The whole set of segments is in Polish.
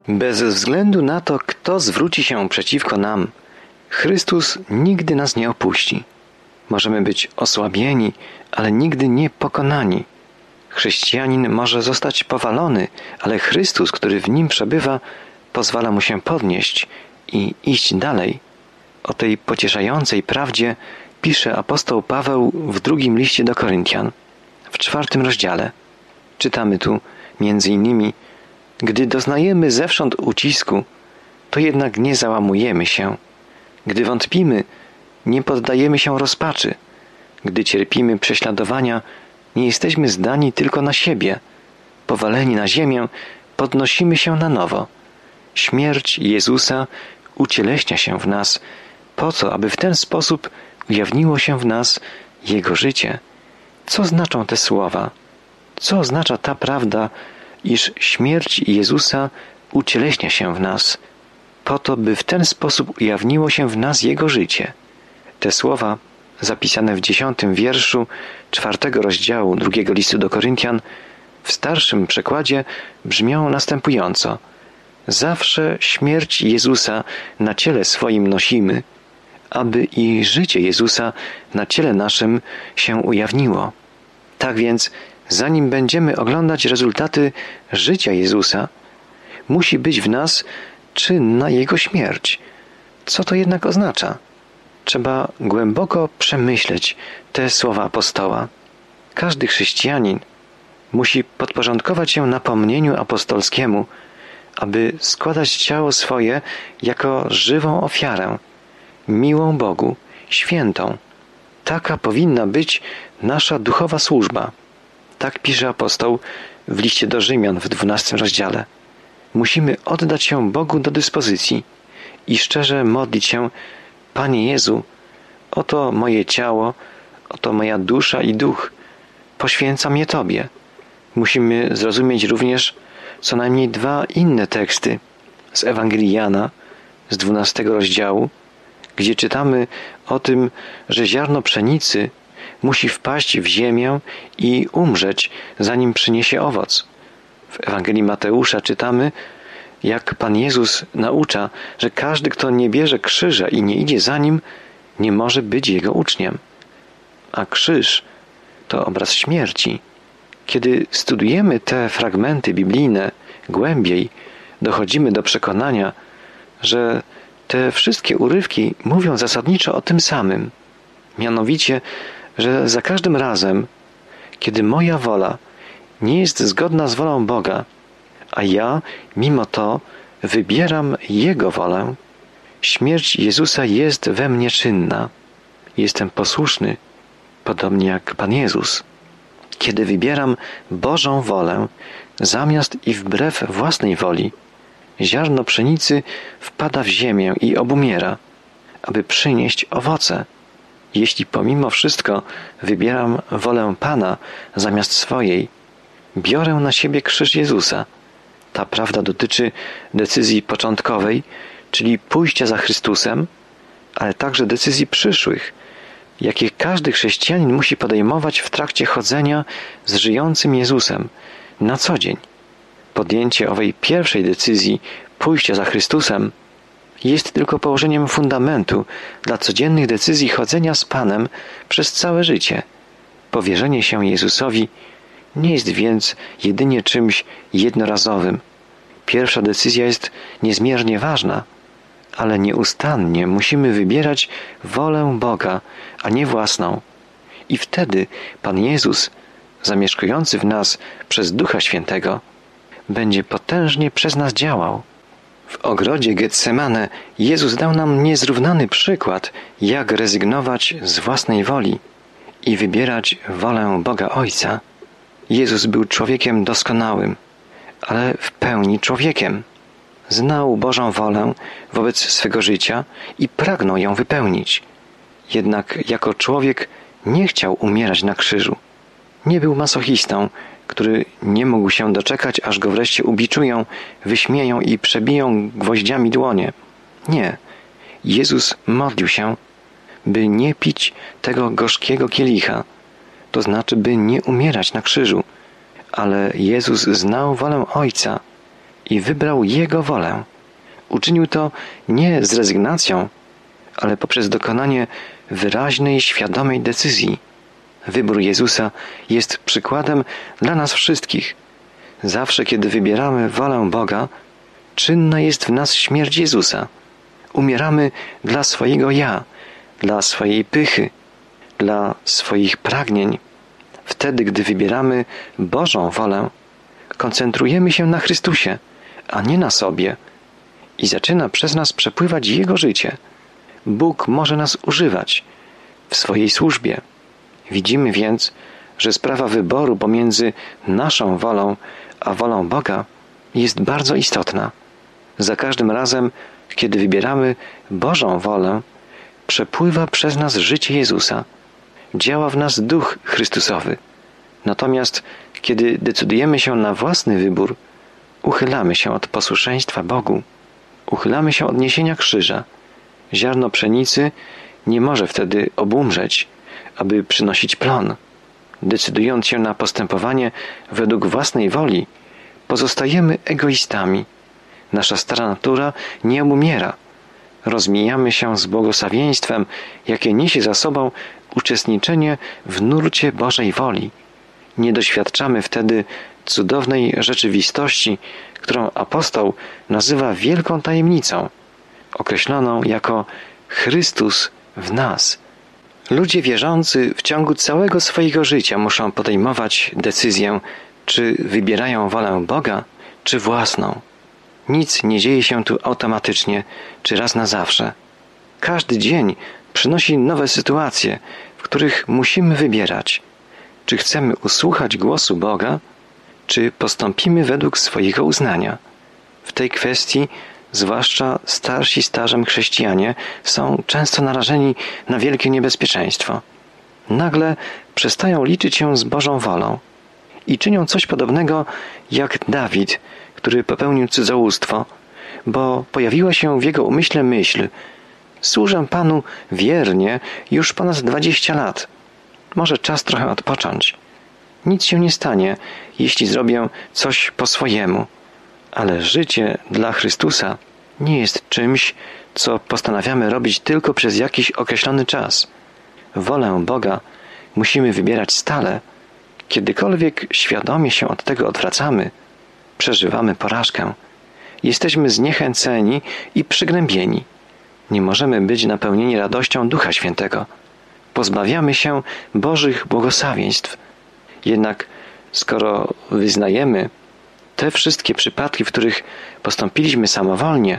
Bez względu na to, kto zwróci się przeciwko nam, Chrystus nigdy nas nie opuści. Możemy być osłabieni, ale nigdy nie pokonani. Chrześcijanin może zostać powalony, ale Chrystus, który w nim przebywa, pozwala mu się podnieść i iść dalej. O tej pocieszającej prawdzie pisze apostoł Paweł w 2 liście do Koryntian, w 4 rozdziale. Czytamy tu między innymi: gdy doznajemy zewsząd ucisku, to jednak nie załamujemy się. Gdy wątpimy, nie poddajemy się rozpaczy. Gdy cierpimy prześladowania, nie jesteśmy zdani tylko na siebie. Powaleni na ziemię, podnosimy się na nowo. Śmierć Jezusa ucieleśnia się w nas, po co, aby w ten sposób ujawniło się w nas Jego życie. Co znaczą te słowa? Co oznacza ta prawda, iż śmierć Jezusa ucieleśnia się w nas, po to, by w ten sposób ujawniło się w nas Jego życie? Te słowa, zapisane w 10 wierszu 4 rozdziału 2 listu do Koryntian, w starszym przekładzie brzmią następująco: zawsze śmierć Jezusa na ciele swoim nosimy, aby i życie Jezusa na ciele naszym się ujawniło. Tak więc, zanim będziemy oglądać rezultaty życia Jezusa, musi być w nas czyn na Jego śmierć. Co to jednak oznacza? Trzeba głęboko przemyśleć te słowa apostoła. Każdy chrześcijanin musi podporządkować się napomnieniu apostolskiemu, aby składać ciało swoje jako żywą ofiarę, miłą Bogu, świętą. Taka powinna być nasza duchowa służba. Tak pisze apostoł w liście do Rzymian w 12 rozdziale. Musimy oddać się Bogu do dyspozycji i szczerze modlić się: Panie Jezu, oto moje ciało, oto moja dusza i duch, poświęcam je Tobie. Musimy zrozumieć również co najmniej 2 inne teksty z Ewangelii Jana, z 12 rozdziału, gdzie czytamy o tym, że ziarno pszenicy musi wpaść w ziemię i umrzeć, zanim przyniesie owoc. W Ewangelii Mateusza czytamy, jak Pan Jezus naucza, że każdy, kto nie bierze krzyża i nie idzie za Nim, nie może być Jego uczniem. A krzyż to obraz śmierci. Kiedy studujemy te fragmenty biblijne głębiej, dochodzimy do przekonania, że te wszystkie urywki mówią zasadniczo o tym samym. Mianowicie, że za każdym razem, kiedy moja wola nie jest zgodna z wolą Boga, a ja mimo to wybieram Jego wolę, śmierć Jezusa jest we mnie czynna. Jestem posłuszny, podobnie jak Pan Jezus. Kiedy wybieram Bożą wolę, zamiast i wbrew własnej woli, ziarno pszenicy wpada w ziemię i obumiera, aby przynieść owoce. Jeśli pomimo wszystko wybieram wolę Pana zamiast swojej, biorę na siebie krzyż Jezusa. Ta prawda dotyczy decyzji początkowej, czyli pójścia za Chrystusem, ale także decyzji przyszłych, jakie każdy chrześcijanin musi podejmować w trakcie chodzenia z żyjącym Jezusem na co dzień. Podjęcie owej pierwszej decyzji pójścia za Chrystusem jest tylko położeniem fundamentu dla codziennych decyzji chodzenia z Panem przez całe życie. Powierzenie się Jezusowi nie jest więc jedynie czymś jednorazowym. Pierwsza decyzja jest niezmiernie ważna, ale nieustannie musimy wybierać wolę Boga, a nie własną. I wtedy Pan Jezus, zamieszkujący w nas przez Ducha Świętego, będzie potężnie przez nas działał. W ogrodzie Getsemane Jezus dał nam niezrównany przykład, jak rezygnować z własnej woli i wybierać wolę Boga Ojca. Jezus był człowiekiem doskonałym, ale w pełni człowiekiem. Znał Bożą wolę wobec swego życia i pragnął ją wypełnić. Jednak jako człowiek nie chciał umierać na krzyżu. Nie był masochistą, który nie mógł się doczekać, aż go wreszcie ubiczują, wyśmieją i przebiją gwoździami dłonie. Nie. Jezus modlił się, by nie pić tego gorzkiego kielicha, to znaczy, by nie umierać na krzyżu. Ale Jezus znał wolę Ojca i wybrał Jego wolę. Uczynił to nie z rezygnacją, ale poprzez dokonanie wyraźnej, świadomej decyzji. Wybór Jezusa jest przykładem dla nas wszystkich. Zawsze, kiedy wybieramy wolę Boga, czynna jest w nas śmierć Jezusa. Umieramy dla swojego ja, dla swojej pychy, dla swoich pragnień. Wtedy, gdy wybieramy Bożą wolę, koncentrujemy się na Chrystusie, a nie na sobie i zaczyna przez nas przepływać Jego życie. Bóg może nas używać w swojej służbie. Widzimy więc, że sprawa wyboru pomiędzy naszą wolą a wolą Boga jest bardzo istotna. Za każdym razem, kiedy wybieramy Bożą wolę, przepływa przez nas życie Jezusa. Działa w nas Duch Chrystusowy. Natomiast, kiedy decydujemy się na własny wybór, uchylamy się od posłuszeństwa Bogu. Uchylamy się od niesienia krzyża. Ziarno pszenicy nie może wtedy obumrzeć, aby przynosić plon. Decydując się na postępowanie według własnej woli, pozostajemy egoistami. Nasza stara natura nie obumiera. Rozmijamy się z błogosławieństwem, jakie niesie za sobą uczestniczenie w nurcie Bożej woli. Nie doświadczamy wtedy cudownej rzeczywistości, którą apostoł nazywa wielką tajemnicą, określoną jako Chrystus w nas. Ludzie wierzący w ciągu całego swojego życia muszą podejmować decyzję, czy wybierają wolę Boga, czy własną. Nic nie dzieje się tu automatycznie, czy raz na zawsze. Każdy dzień przynosi nowe sytuacje, w których musimy wybierać, czy chcemy usłuchać głosu Boga, czy postąpimy według swojego uznania. W tej kwestii zwłaszcza starsi starzem chrześcijanie są często narażeni na wielkie niebezpieczeństwo. Nagle przestają liczyć się z Bożą wolą i czynią coś podobnego jak Dawid, który popełnił cudzołóstwo, bo pojawiła się w jego umyśle myśl: służę Panu wiernie już ponad 20 lat. Może czas trochę odpocząć. Nic się nie stanie, jeśli zrobię coś po swojemu. Ale życie dla Chrystusa nie jest czymś, co postanawiamy robić tylko przez jakiś określony czas. Wolę Boga musimy wybierać stale. Kiedykolwiek świadomie się od tego odwracamy, przeżywamy porażkę. Jesteśmy zniechęceni i przygnębieni. Nie możemy być napełnieni radością Ducha Świętego. Pozbawiamy się Bożych błogosławieństw. Jednak skoro wyznajemy te wszystkie przypadki, w których postąpiliśmy samowolnie,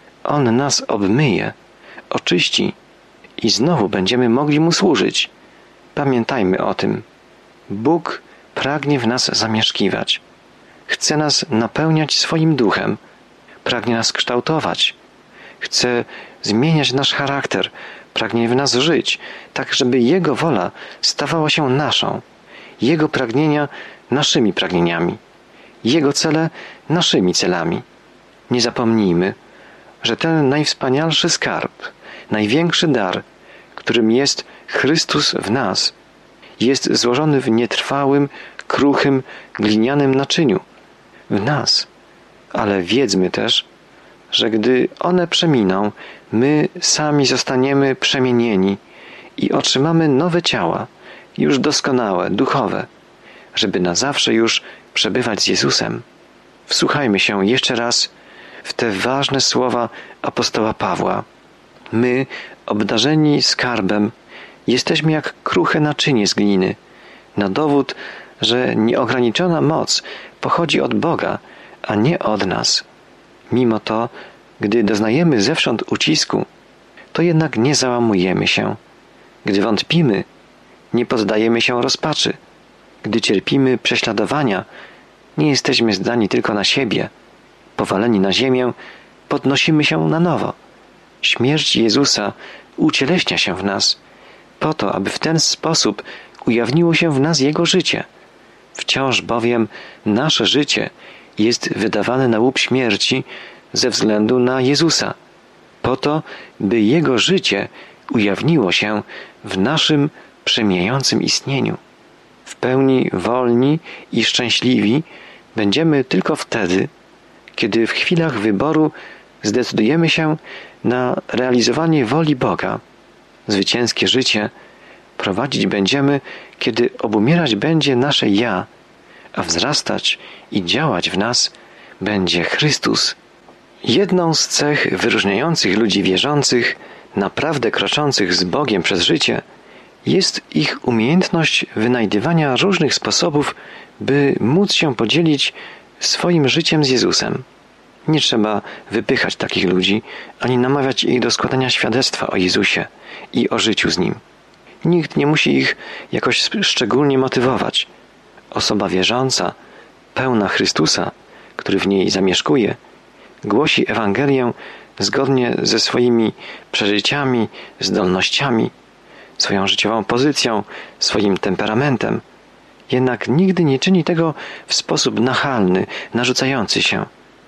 On nas obmyje, oczyści i znowu będziemy mogli Mu służyć. Pamiętajmy o tym. Bóg pragnie w nas zamieszkiwać. Chce nas napełniać swoim duchem. Pragnie nas kształtować. Chce zmieniać nasz charakter. Pragnie w nas żyć, tak żeby Jego wola stawała się naszą. Jego pragnienia naszymi pragnieniami. Jego cele naszymi celami. Nie zapomnijmy, że ten najwspanialszy skarb, największy dar, którym jest Chrystus w nas, jest złożony w nietrwałym, kruchym, glinianym naczyniu. W nas. Ale wiedzmy też, że gdy one przeminą, my sami zostaniemy przemienieni i otrzymamy nowe ciała, już doskonałe, duchowe, żeby na zawsze już przebywać z Jezusem. Wsłuchajmy się jeszcze raz w te ważne słowa apostoła Pawła. My, obdarzeni skarbem, jesteśmy jak kruche naczynie z gliny, na dowód, że nieograniczona moc pochodzi od Boga, a nie od nas. Mimo to, gdy doznajemy zewsząd ucisku, to jednak nie załamujemy się. Gdy wątpimy, nie poddajemy się rozpaczy. Gdy cierpimy prześladowania, nie jesteśmy zdani tylko na siebie. Powaleni na ziemię, podnosimy się na nowo. Śmierć Jezusa ucieleśnia się w nas, po to, aby w ten sposób ujawniło się w nas Jego życie. Wciąż bowiem nasze życie jest wydawane na łup śmierci ze względu na Jezusa, po to, by Jego życie ujawniło się w naszym przemijającym istnieniu. W pełni wolni i szczęśliwi będziemy tylko wtedy, kiedy w chwilach wyboru zdecydujemy się na realizowanie woli Boga. Zwycięskie życie prowadzić będziemy, kiedy obumierać będzie nasze ja, a wzrastać i działać w nas będzie Chrystus. Jedną z cech wyróżniających ludzi wierzących, naprawdę kroczących z Bogiem przez życie, jest ich umiejętność wynajdywania różnych sposobów, by móc się podzielić swoim życiem z Jezusem. Nie trzeba wypychać takich ludzi, ani namawiać ich do składania świadectwa o Jezusie i o życiu z Nim. Nikt nie musi ich jakoś szczególnie motywować. Osoba wierząca, pełna Chrystusa, który w niej zamieszkuje, głosi Ewangelię zgodnie ze swoimi przeżyciami, zdolnościami, swoją życiową pozycją, swoim temperamentem. Jednak nigdy nie czyni tego w sposób nachalny, narzucający się,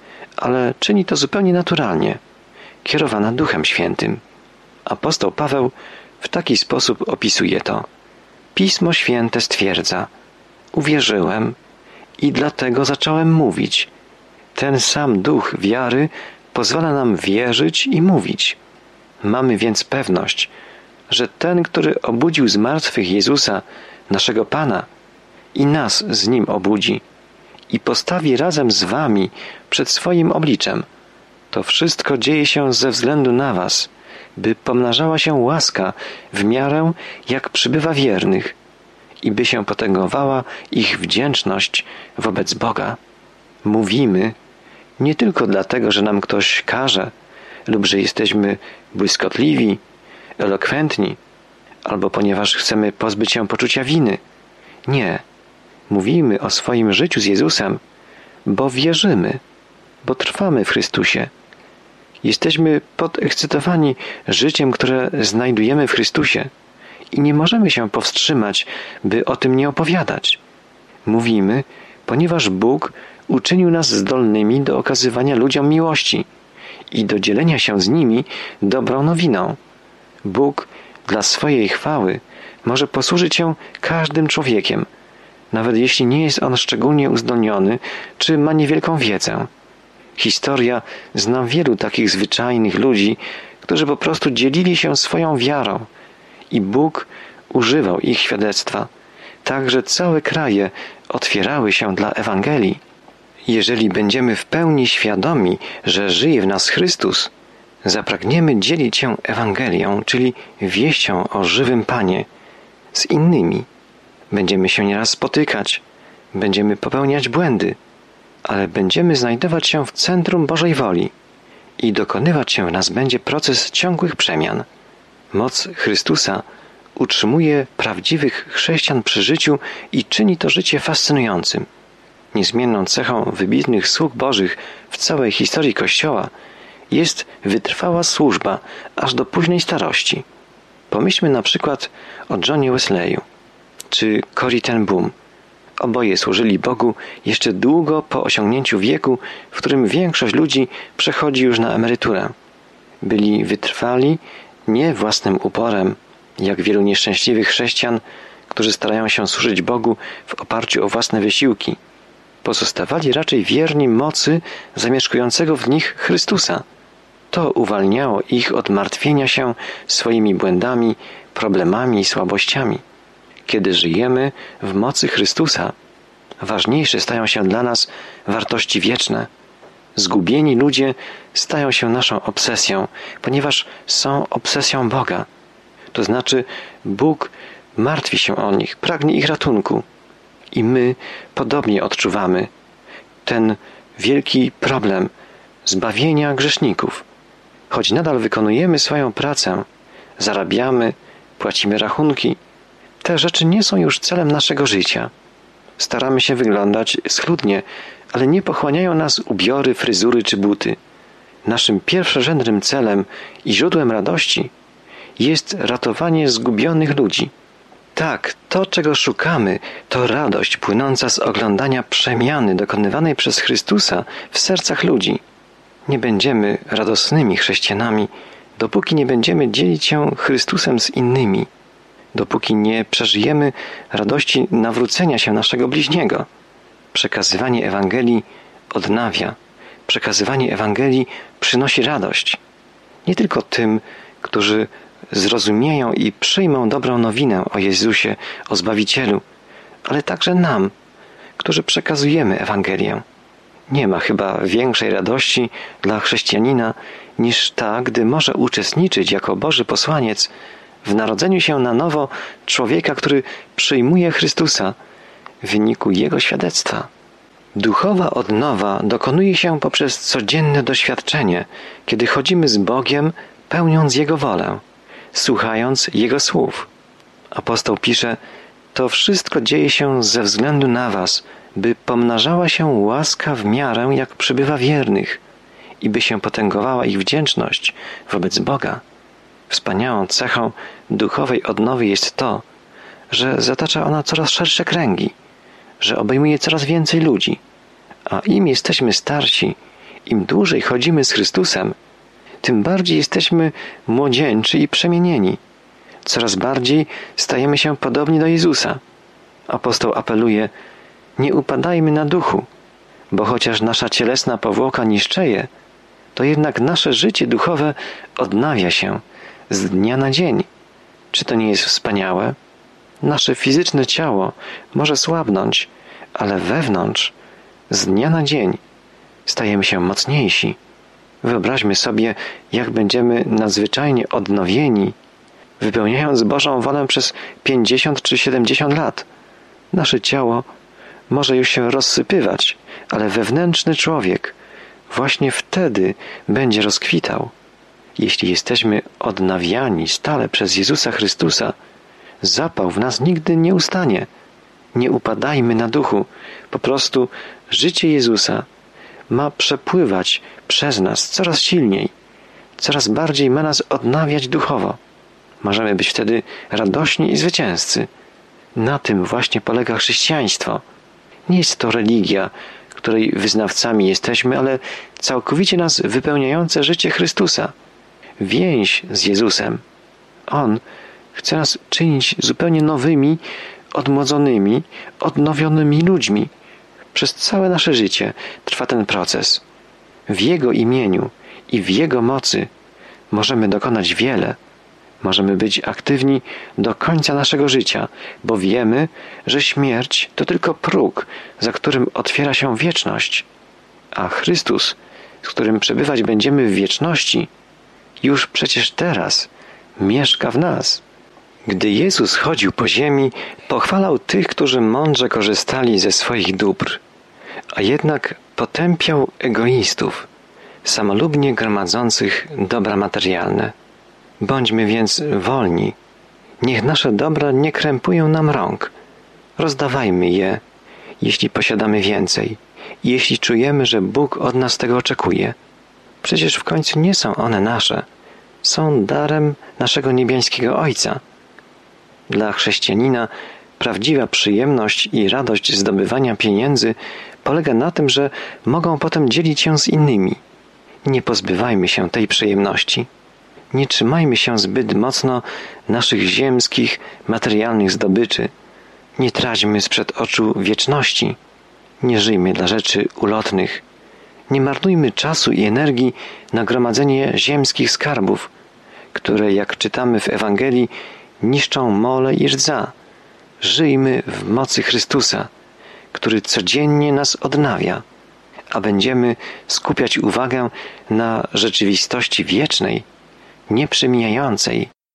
ale czyni to zupełnie naturalnie, kierowana Duchem Świętym. Apostoł Paweł w taki sposób opisuje to. Pismo Święte stwierdza: uwierzyłem i dlatego zacząłem mówić. Ten sam duch wiary pozwala nam wierzyć i mówić. Mamy więc pewność, że ten, który obudził z martwych Jezusa, naszego Pana, i nas z Nim obudzi i postawi razem z wami przed swoim obliczem. To wszystko dzieje się ze względu na was, by pomnażała się łaska w miarę, jak przybywa wiernych, i by się potęgowała ich wdzięczność wobec Boga. Mówimy nie tylko dlatego, że nam ktoś każe, lub że jesteśmy błyskotliwi, elokwentni, albo ponieważ chcemy pozbyć się poczucia winy. Nie. Mówimy o swoim życiu z Jezusem, bo wierzymy, bo trwamy w Chrystusie. Jesteśmy podekscytowani życiem, które znajdujemy w Chrystusie i nie możemy się powstrzymać, by o tym nie opowiadać. Mówimy, ponieważ Bóg uczynił nas zdolnymi do okazywania ludziom miłości i do dzielenia się z nimi dobrą nowiną. Bóg dla swojej chwały może posłużyć się każdym człowiekiem, nawet jeśli nie jest on szczególnie uzdolniony, czy ma niewielką wiedzę. Historia zna wielu takich zwyczajnych ludzi, którzy po prostu dzielili się swoją wiarą i Bóg używał ich świadectwa, tak że całe kraje otwierały się dla Ewangelii. Jeżeli będziemy w pełni świadomi, że żyje w nas Chrystus, zapragniemy dzielić się Ewangelią, czyli wieścią o żywym Panie, z innymi. Będziemy się nieraz spotykać, będziemy popełniać błędy, ale będziemy znajdować się w centrum Bożej woli i dokonywać się w nas będzie proces ciągłych przemian. Moc Chrystusa utrzymuje prawdziwych chrześcijan przy życiu i czyni to życie fascynującym. Niezmienną cechą wybitnych sług Bożych w całej historii Kościoła jest wytrwała służba aż do późnej starości. Pomyślmy na przykład o Johnie Wesleyu czy Corrie ten Boom. Oboje służyli Bogu jeszcze długo po osiągnięciu wieku, w którym większość ludzi przechodzi już na emeryturę. Byli wytrwali nie własnym uporem, jak wielu nieszczęśliwych chrześcijan, którzy starają się służyć Bogu w oparciu o własne wysiłki. Pozostawali raczej wierni mocy zamieszkującego w nich Chrystusa. To uwalniało ich od martwienia się swoimi błędami, problemami i słabościami. Kiedy żyjemy w mocy Chrystusa, ważniejsze stają się dla nas wartości wieczne. Zgubieni ludzie stają się naszą obsesją, ponieważ są obsesją Boga. To znaczy, Bóg martwi się o nich, pragnie ich ratunku. I my podobnie odczuwamy ten wielki problem zbawienia grzeszników. Choć nadal wykonujemy swoją pracę, zarabiamy, płacimy rachunki, te rzeczy nie są już celem naszego życia. Staramy się wyglądać schludnie, ale nie pochłaniają nas ubiory, fryzury czy buty. Naszym pierwszorzędnym celem i źródłem radości jest ratowanie zgubionych ludzi. Tak, to czego szukamy, to radość płynąca z oglądania przemiany dokonywanej przez Chrystusa w sercach ludzi. Nie będziemy radosnymi chrześcijanami, dopóki nie będziemy dzielić się Chrystusem z innymi, dopóki nie przeżyjemy radości nawrócenia się naszego bliźniego. Przekazywanie Ewangelii odnawia, przekazywanie Ewangelii przynosi radość. Nie tylko tym, którzy zrozumieją i przyjmą dobrą nowinę o Jezusie, o Zbawicielu, ale także nam, którzy przekazujemy Ewangelię. Nie ma chyba większej radości dla chrześcijanina niż ta, gdy może uczestniczyć jako Boży posłaniec w narodzeniu się na nowo człowieka, który przyjmuje Chrystusa w wyniku Jego świadectwa. Duchowa odnowa dokonuje się poprzez codzienne doświadczenie, kiedy chodzimy z Bogiem, pełniąc Jego wolę, słuchając Jego słów. Apostoł pisze: to wszystko dzieje się ze względu na was, by pomnażała się łaska w miarę, jak przybywa wiernych i by się potęgowała ich wdzięczność wobec Boga. Wspaniałą cechą duchowej odnowy jest to, że zatacza ona coraz szersze kręgi, że obejmuje coraz więcej ludzi, a im jesteśmy starsi, im dłużej chodzimy z Chrystusem, tym bardziej jesteśmy młodzieńczy i przemienieni. Coraz bardziej stajemy się podobni do Jezusa. Apostoł apeluje: nie upadajmy na duchu, bo chociaż nasza cielesna powłoka niszczeje, to jednak nasze życie duchowe odnawia się z dnia na dzień. Czy to nie jest wspaniałe? Nasze fizyczne ciało może słabnąć, ale wewnątrz z dnia na dzień stajemy się mocniejsi. Wyobraźmy sobie, jak będziemy nadzwyczajnie odnowieni, wypełniając Bożą wolę przez 50 czy 70 lat. Nasze ciało może już się rozsypywać, ale wewnętrzny człowiek właśnie wtedy będzie rozkwitał. Jeśli jesteśmy odnawiani stale przez Jezusa Chrystusa, zapał w nas nigdy nie ustanie. Nie upadajmy na duchu. Po prostu życie Jezusa ma przepływać przez nas coraz silniej, coraz bardziej ma nas odnawiać duchowo. Możemy być wtedy radośni i zwycięscy. Na tym właśnie polega chrześcijaństwo. Nie jest to religia, której wyznawcami jesteśmy, ale całkowicie nas wypełniające życie Chrystusa. Więź z Jezusem. On chce nas czynić zupełnie nowymi, odmłodzonymi, odnowionymi ludźmi. Przez całe nasze życie trwa ten proces. W Jego imieniu i w Jego mocy możemy dokonać wiele. Możemy być aktywni do końca naszego życia, bo wiemy, że śmierć to tylko próg, za którym otwiera się wieczność. A Chrystus, z którym przebywać będziemy w wieczności, już przecież teraz mieszka w nas. Gdy Jezus chodził po ziemi, pochwalał tych, którzy mądrze korzystali ze swoich dóbr, a jednak potępiał egoistów, samolubnie gromadzących dobra materialne. Bądźmy więc wolni. Niech nasze dobra nie krępują nam rąk. Rozdawajmy je, jeśli posiadamy więcej, jeśli czujemy, że Bóg od nas tego oczekuje. Przecież w końcu nie są one nasze. Są darem naszego niebiańskiego Ojca. Dla chrześcijanina prawdziwa przyjemność i radość zdobywania pieniędzy polega na tym, że mogą potem dzielić się z innymi. Nie pozbywajmy się tej przyjemności. Nie trzymajmy się zbyt mocno naszych ziemskich, materialnych zdobyczy. Nie traćmy sprzed oczu wieczności. Nie żyjmy dla rzeczy ulotnych. Nie marnujmy czasu i energii na gromadzenie ziemskich skarbów, które, jak czytamy w Ewangelii, niszczą mole i rdza. Żyjmy w mocy Chrystusa, który codziennie nas odnawia, a będziemy skupiać uwagę na rzeczywistości wiecznej, nieprzemijającej.